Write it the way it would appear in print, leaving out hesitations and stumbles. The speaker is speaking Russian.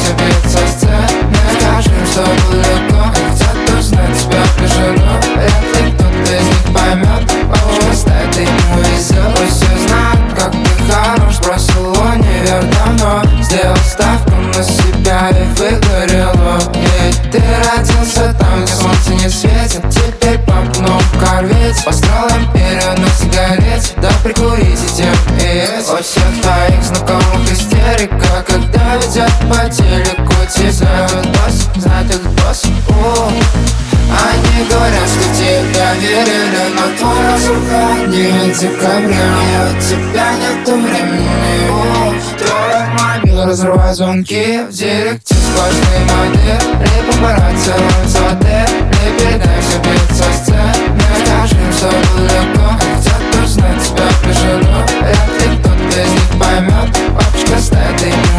все бьют со сцены. Скажем, что было легко, и хотят узнать тебя напряжено. Вряд ли кто-то из них поймет, оставь, ты ему везет. Пусть все знают, как ты хорош, бросил универ давно. Сделал ставку на себя и выгорело. Ведь ты родился там, где солнце не светит. Теперь папа в корвете построил империю на сигарете. Да прикурите тем и есть. У всех твоих знакомых истерика, когда ведет по телеку тебя. Знает этот босс. Они говорят, что тебя верили, но твой разум холоднее декабря. И у тебя нету времени. Твой мобил разрывает звонки, в директе сплошные модели. Папарацци ловят отель, передай все бьют со сцены. Скажем, что было легко, хотят узнать тебя напряжено. Вряд ли кто-то из них поймет, папочка стоит и